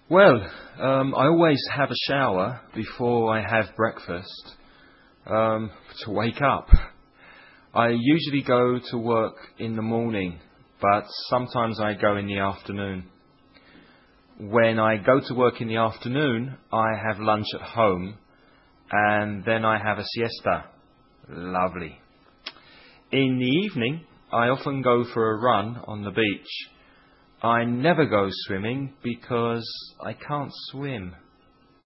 Well, I always have a shower before I have breakfast to wake up. I usually go to work in the morning, but sometimes I go in the afternoon. When I go to work in the afternoon, I have lunch at home, and then I have a siesta. Lovely. In the evening, I often go for a run on the beach. I never go swimming because I can't swim.